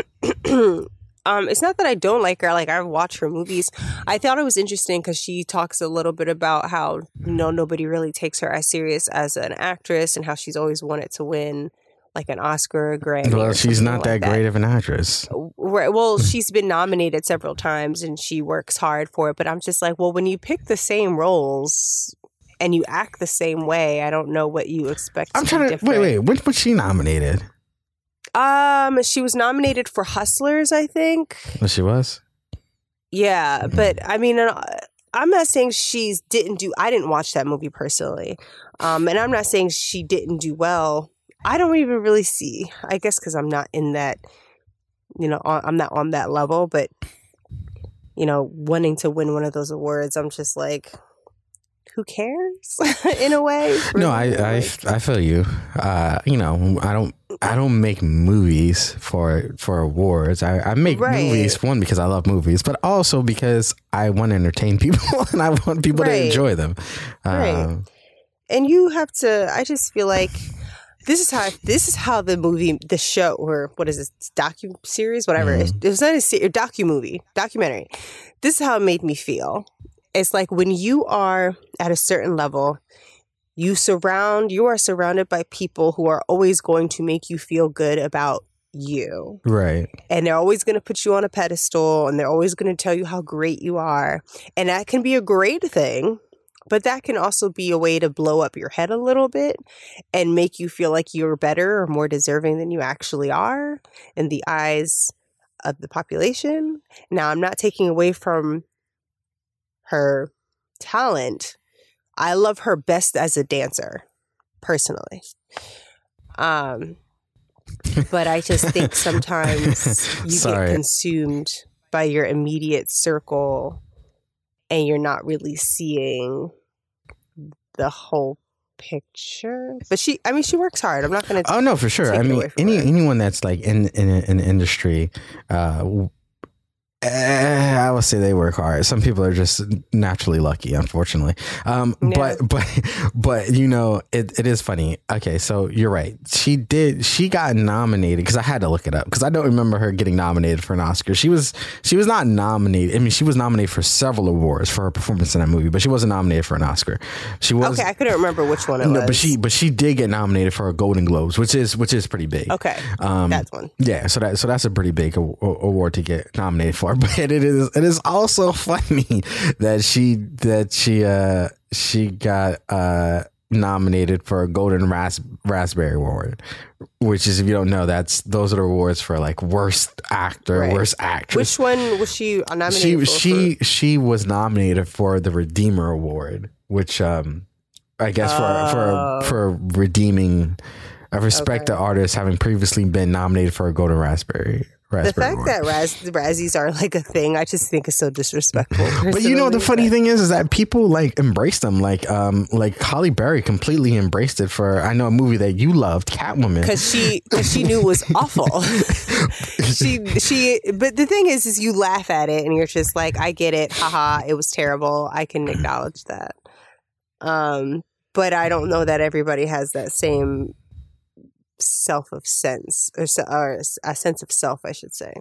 It's not that I don't like her. Like, I watch her movies. I thought it was interesting because she talks a little bit about how nobody really takes her as serious as an actress, and how she's always wanted to win like an Oscar or Grammy. Well, she's not that great of an actress. Right. Well, she's been nominated several times and she works hard for it. But I'm just like, well, when you pick the same roles and you act the same way, I don't know what you expect. I'm trying to wait. When was she nominated? She was nominated for Hustlers, I think. Oh, she was? Yeah, but I mean, I'm not saying I didn't watch that movie personally. And I'm not saying she didn't do well. I don't even really see, I guess because I'm not in that, I'm not on that level, but, wanting to win one of those awards, I'm just like, who cares in a way? No, I feel you. I don't make movies for awards. I make movies, one, because I love movies, but also because I want to entertain people and I want people to enjoy them. Right. And you have to, I just feel like, this is how the show, or what is this, docu-series, whatever. It was not a documentary. This is how it made me feel. It's like when you are at a certain level, you are surrounded by people who are always going to make you feel good about you. Right. And they're always going to put you on a pedestal, and they're always going to tell you how great you are. And that can be a great thing. But that can also be a way to blow up your head a little bit and make you feel like you're better or more deserving than you actually are in the eyes of the population. Now, I'm not taking away from her talent. I love her best as a dancer, personally. But I just think sometimes you get consumed by your immediate circle and you're not really seeing the whole picture, but she works hard. I'm not going to. Oh no, for sure. I mean, anyone that's like in the industry, I would say they work hard. Some people are just naturally lucky, unfortunately. But you know, it is funny. Okay, so you're right. She got nominated, because I had to look it up, because I don't remember her getting nominated for an Oscar. She was not nominated. I mean, she was nominated for several awards for her performance in that movie, but she wasn't nominated for an Oscar. She was. Okay, I couldn't remember which one it was. But she did get nominated for a Golden Globes, which is pretty big. Okay, that's one. Yeah, so that's a pretty big award to get nominated for. But it is also funny that she got nominated for a Golden Raspberry Award, which is, if you don't know, those are the awards for like worst actor, right. Worst actress. Which one was she nominated for? She was nominated for the Redeemer Award, which I guess for redeeming a respected artist having previously been nominated for a Golden Raspberry. The fact that Razzies are like a thing, I just think is so disrespectful. But you know, the funny thing is that people like embrace them. Like Halle Berry completely embraced it for, I know, a movie that you loved, Catwoman, because she knew it was awful. But the thing is you laugh at it and you're just like, I get it, haha, it was terrible. I can acknowledge that. But I don't know that everybody has that same self of sense, or a sense of self, I should say.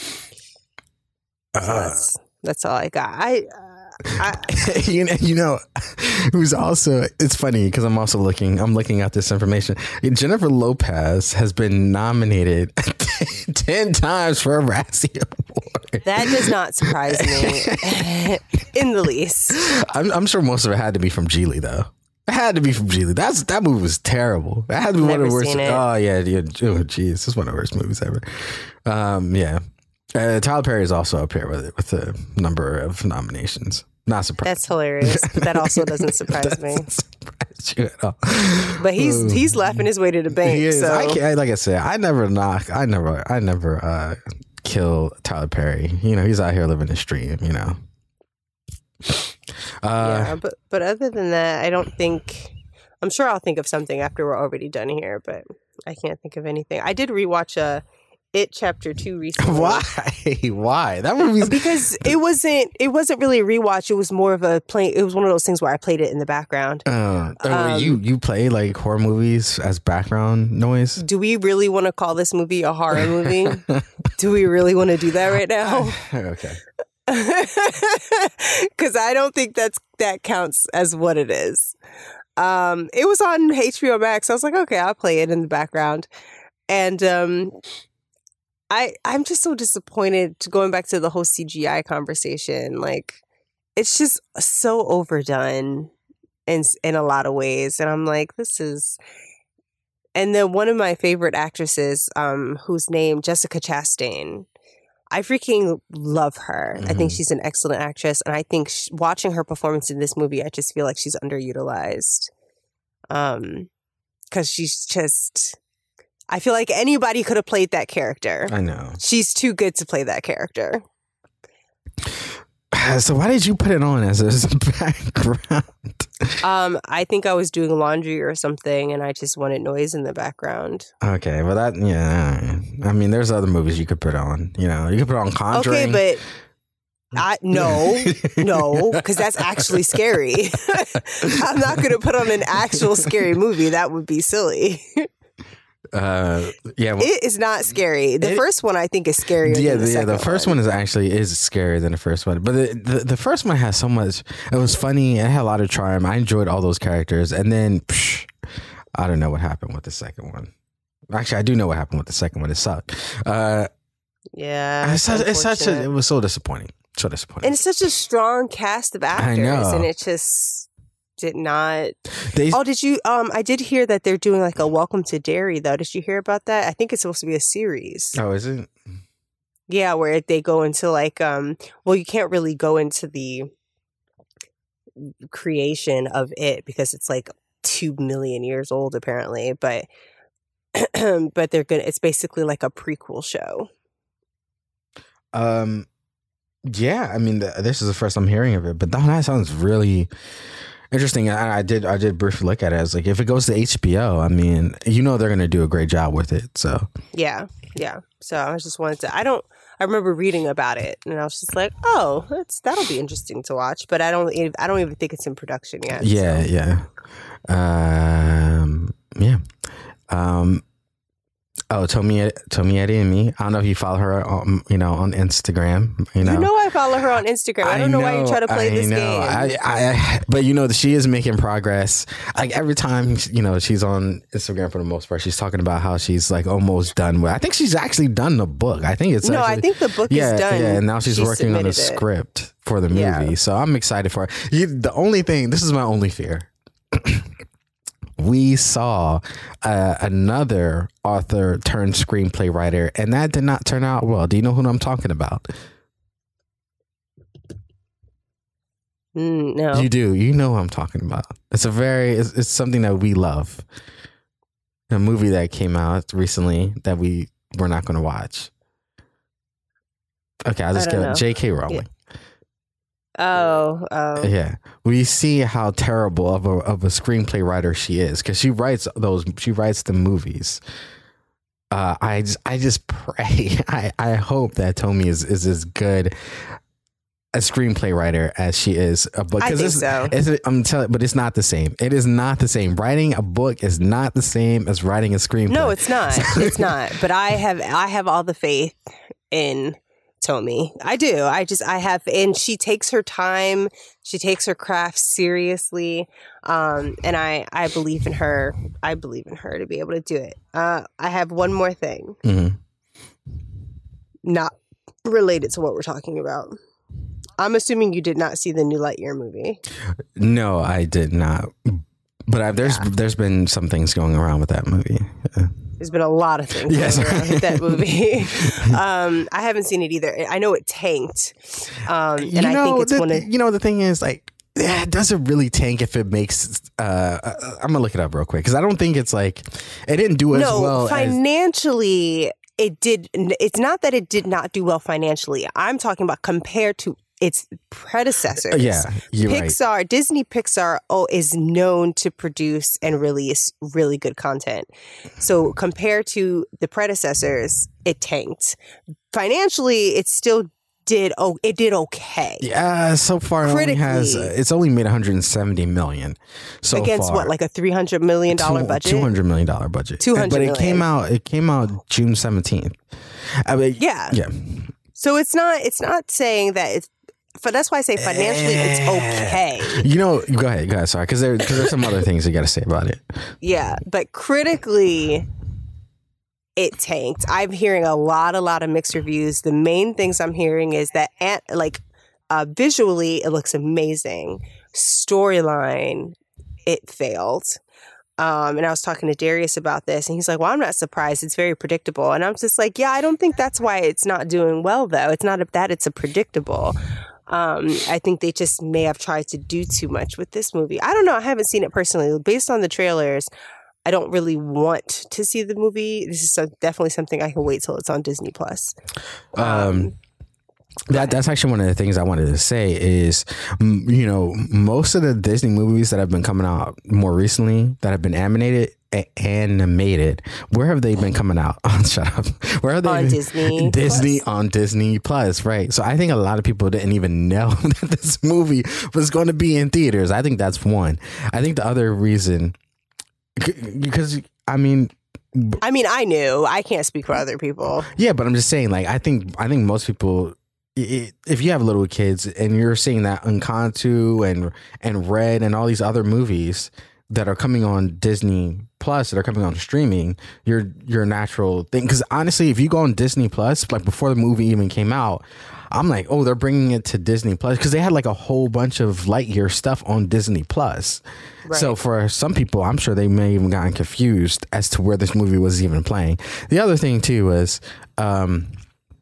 So that's all I got. I you know who's also, it's funny because I'm looking at this information. Jennifer Lopez has been nominated 10 times for a Razzie Award. That does not surprise me in the least. I'm sure most of it had to be from Geely, though. It had to be from Geely. That movie was terrible. That had to be one of the worst. Oh yeah. Oh jeez, it's one of the worst movies ever. Yeah. Tyler Perry is also up here with a number of nominations. Not surprised. That's hilarious. But that also doesn't surprise me. Surprise you at all. But he's laughing his way to the bank. He is. So. Like I said, I never kill Tyler Perry. You know, he's out here living his dream. You know. Yeah, but other than that, I don't think. I'm sure I'll think of something after we're already done here, but I can't think of anything. I did rewatch It Chapter 2 recently. Why? That movie? Because it wasn't really a rewatch. It was more of a play. It was one of those things where I played it in the background. You play like horror movies as background noise? Do we really want to call this movie a horror movie? Do we really want to do that right now? Okay. Because I don't think that counts as what it is. It was on HBO Max. I was like, okay, I'll play it in the background. And I'm just so disappointed, going back to the whole CGI conversation. Like, it's just so overdone in a lot of ways. And I'm like, this is... And then one of my favorite actresses, whose name, Jessica Chastain, I freaking love her. Mm-hmm. I think she's an excellent actress. And I think watching her performance in this movie, I just feel like she's underutilized. Because she's just... I feel like anybody could have played that character. I know. She's too good to play that character. So why did you put it on as a background? I think I was doing laundry or something, and I just wanted noise in the background. Okay, well yeah. I mean, there's other movies you could put on. You know, you could put on Conjuring. Okay, but no, because that's actually scary. I'm not going to put on an actual scary movie. That would be silly. Yeah, well, it is not scary. The first one I think is scarier. The first one is scarier than the first one. But the first one has so much. It was funny. It had a lot of charm. I enjoyed all those characters. And then I don't know what happened with the second one. Actually, I do know what happened with the second one. It sucked. Yeah, it was so disappointing. So disappointing. And it's such a strong cast of actors. I know. And it just did not. Did you? I did hear that they're doing like a Welcome to Derry though. Did you hear about that? I think it's supposed to be a series. Oh, is it? Yeah, where they go into like well, you can't really go into the creation of it because it's like 2 million years old apparently, but they're gonna. It's basically like a prequel show. Yeah, I mean, this is the first I'm hearing of it, but that sounds really Interesting. I did briefly look at it. I was like, if it goes to HBO, I mean, they're going to do a great job with it. So yeah. So I just wanted to. I remember reading about it, and I was just like, oh, that'll be interesting to watch. But I don't even think it's in production yet. Yeah, so. yeah. Yeah. Tomi Adeyemi. I don't know if you follow her on, on Instagram. I follow her on Instagram. I don't know why you try to play this game. But she is making progress. Like every time, she's on Instagram for the most part, she's talking about how she's like almost done with. I think she's actually done the book. I think it's. I think the book is done. Yeah, and now she's working on a script for the movie. Yeah. So I'm excited for her. The only thing, this is my only fear. We saw another author turned screenplay writer, and that did not turn out well. Do you know who I'm talking about? No. You do. You know who I'm talking about. It's something that we love. A movie that came out recently that we're not going to watch. Okay, I'll just go J.K. Rowling. Yeah. Oh. Yeah. We see how terrible of a screenplay writer she is, because she writes the movies. I just pray. I hope that Tomi is as good a screenplay writer as she is a book. I think so. I'm telling, but it's not the same. It is not the same. Writing a book is not the same as writing a screenplay. No, it's not. It's not. But I have all the faith in Tomi. I do. I have, and she takes her time. She takes her craft seriously. And I believe in her. I believe in her to be able to do it. I have one more thing. Mm-hmm. Not related to what we're talking about. I'm assuming you did not see the new Lightyear movie. No, I did not. But there's been some things going around with that movie. There's been a lot of things going around with that movie. I haven't seen it either. I know it tanked. And I think it's one of... the thing is, like, does it really tank if it makes... I'm going to look it up real quick, because I don't think it's like... It didn't do as well financially, it did... It's not that it did not do well financially. I'm talking about compared to its predecessors. Yeah, you're Pixar, right. Disney Pixar is known to produce and release really good content. So compared to the predecessors, it tanked. Financially, it still did okay. Yeah, so far it's only made $170 million so against far. What, like a $300 million budget? $200 million budget. But it came out June 17th. I mean, yeah. So it's not saying that it's... that's why I say financially it's okay. Go ahead. Sorry, because there's some other things you got to say about it. Yeah, but critically, it tanked. I'm hearing a lot of mixed reviews. The main things I'm hearing is that, visually, it looks amazing. Storyline, it failed. And I was talking to Darius about this, and he's like, well, I'm not surprised. It's very predictable. And I'm just like, yeah, I don't think that's why it's not doing well, though. It's not that it's a predictable. I think they just may have tried to do too much with this movie. I don't know. I haven't seen it personally. Based on the trailers, I don't really want to see the movie. This is definitely something I can wait till it's on Disney Plus. That's actually one of the things I wanted to say is, most of the Disney movies that have been coming out more recently that have been animated, where have they been coming out? Shut up. Where are they? On Disney on Disney Plus, right? So I think a lot of people didn't even know that this movie was going to be in theaters. I think that's one. I think the other reason, because I knew. I can't speak for other people. Yeah, but I'm just saying, like, I think most people, if you have little kids and you're seeing that Encanto and Red and all these other movies that are coming on Disney Plus, that are coming on streaming, your natural thing. Because honestly, if you go on Disney Plus, like before the movie even came out, I'm like, oh, they're bringing it to Disney Plus, because they had like a whole bunch of Lightyear stuff on Disney Plus. Right. So for some people, I'm sure they may even gotten confused as to where this movie was even playing. The other thing too was, I'm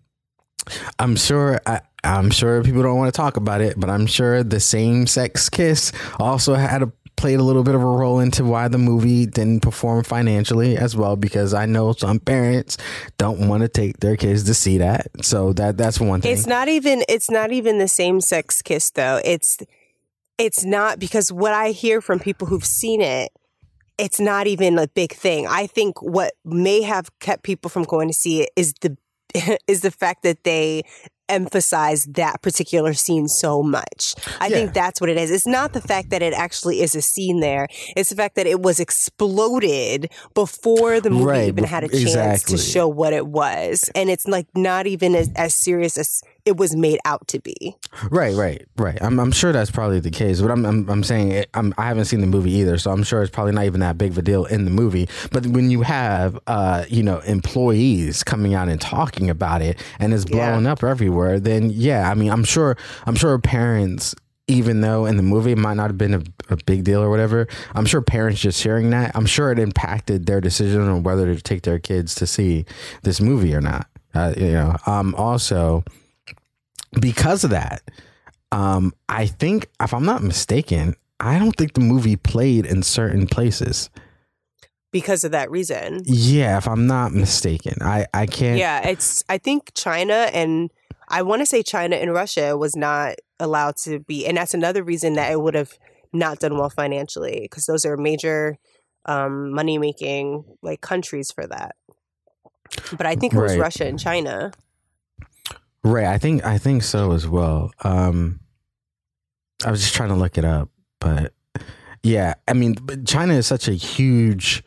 sure people don't want to talk about it, but I'm sure the same-sex kiss also played a little bit of a role into why the movie didn't perform financially as well, because I know some parents don't want to take their kids to see that. So that's one thing. It's not even the same-sex kiss, though. it's not, because what I hear from people who've seen it, it's not even a big thing. I think what may have kept people from going to see it is the fact that they emphasize that particular scene so much. I think that's what it is. It's not the fact that it actually is a scene there. It's the fact that it was exploded before the movie even had a chance to show what it was. And it's like not even as serious as it was made out to be. Right. I'm sure that's probably the case, but I'm saying I haven't seen the movie either, so I'm sure it's probably not even that big of a deal in the movie. But when you have employees coming out and talking about it, and it's blowing up everywhere, then I mean, I'm sure parents, even though in the movie it might not have been a big deal or whatever, I'm sure parents just hearing that, I'm sure it impacted their decision on whether to take their kids to see this movie or not. Also, because of that, I think, if I'm not mistaken, I don't think the movie played in certain places. Because of that reason. Yeah, if I'm not mistaken. I can't. Yeah, I think China and Russia was not allowed to be. And that's another reason that it would have not done well financially, because those are major money-making like countries for that. But I think it was Russia and China. Right, I think so as well. I was just trying to look it up, but yeah, I mean, China is such a huge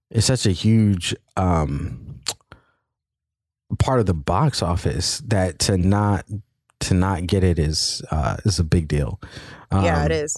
part of the box office that to not get it is a big deal. Yeah, it is.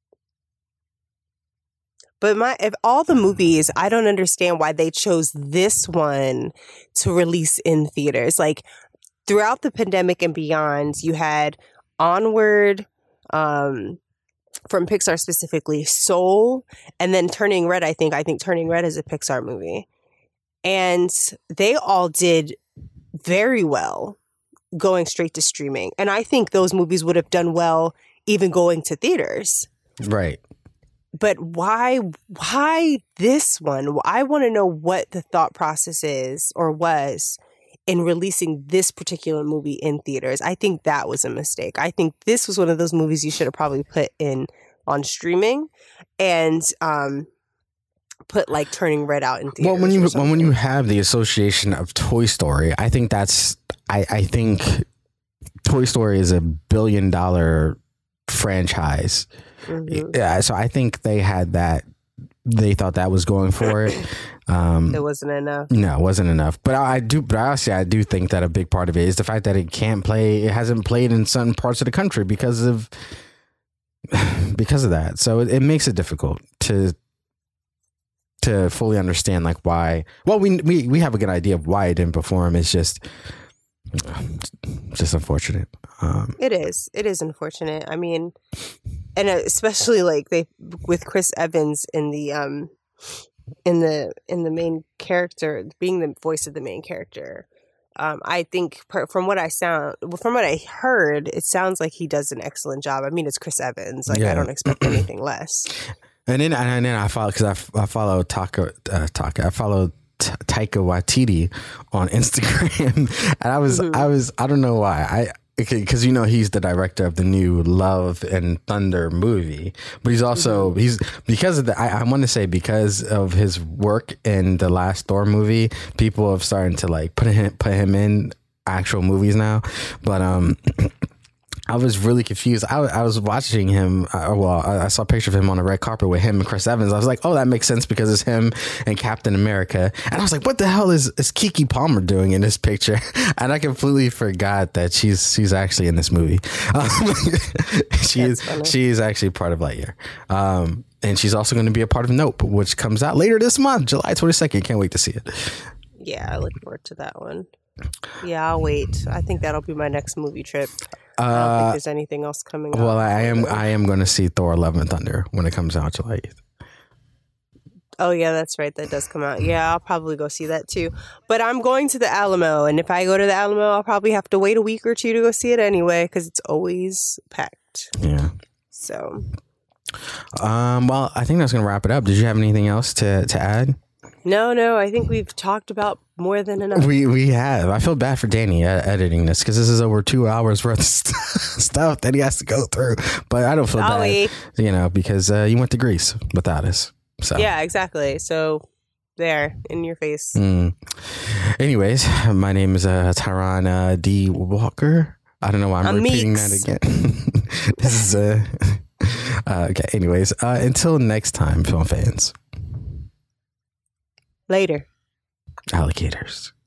But if all the movies, I don't understand why they chose this one to release in theaters. Like, throughout the pandemic and beyond, you had Onward, from Pixar specifically, Soul, and then Turning Red. I think Turning Red is a Pixar movie. And they all did very well going straight to streaming. And I think those movies would have done well even going to theaters. Right. But why this one? I want to know what the thought process is or was in releasing this particular movie in theaters. I think that was a mistake. I think this was one of those movies you should have probably put on streaming and put like Turning Red out in theaters. Well, when you have the association of Toy Story, I think I think Toy Story is $1 billion franchise. Mm-hmm. Yeah, so I think they had that. They thought that was going for it. It wasn't enough. No, it wasn't enough. But I do think that a big part of it is the fact that it hasn't played in certain parts of the country because of that. So it makes it difficult to fully understand like why. Well, we have a good idea of why it didn't perform. It's just unfortunate. It is unfortunate. I mean, and especially like with Chris Evans in the main character, being the voice of the main character. I think from what I heard, it sounds like he does an excellent job. I mean, it's Chris Evans. Like, I don't expect anything less. And then I follow, because I follow I follow Taika Waititi on Instagram, and I don't know why because he's the director of the new Love and Thunder movie, but he's also because of the I want to say because of his work in the last Thor movie, people have started to like put him in actual movies now, but I was really confused. I was watching him. I saw a picture of him on the red carpet with him and Chris Evans. I was like, oh, that makes sense because it's him and Captain America. And I was like, what the hell is Keke Palmer doing in this picture? And I completely forgot that she's actually in this movie. She's actually part of Lightyear. And she's also going to be a part of Nope, which comes out later this month, July 22nd. Can't wait to see it. Yeah, I look forward to that one. Yeah, I'll wait. I think that'll be my next movie trip. I don't think there's anything else coming up. Well, I am going to see Thor: Love and Thunder when it comes out July 8th. Oh, yeah, that's right. That does come out. Yeah, I'll probably go see that too. But I'm going to the Alamo, and if I go to the Alamo, I'll probably have to wait a week or two to go see it anyway because it's always packed. Yeah. So. Well, I think that's going to wrap it up. Did you have anything else to add? No, I think we've talked about more than enough. We have. I feel bad for Danny editing this because this is over 2 hours worth of stuff that he has to go through. But I don't feel bad, because you went to Greece without us. So yeah, exactly. So there, in your face. Anyways, my name is Tyron D. Walker. I don't know why I'm repeating Meeks. that again. This is okay. Anyways, until next time, film fans. Later. Alligators.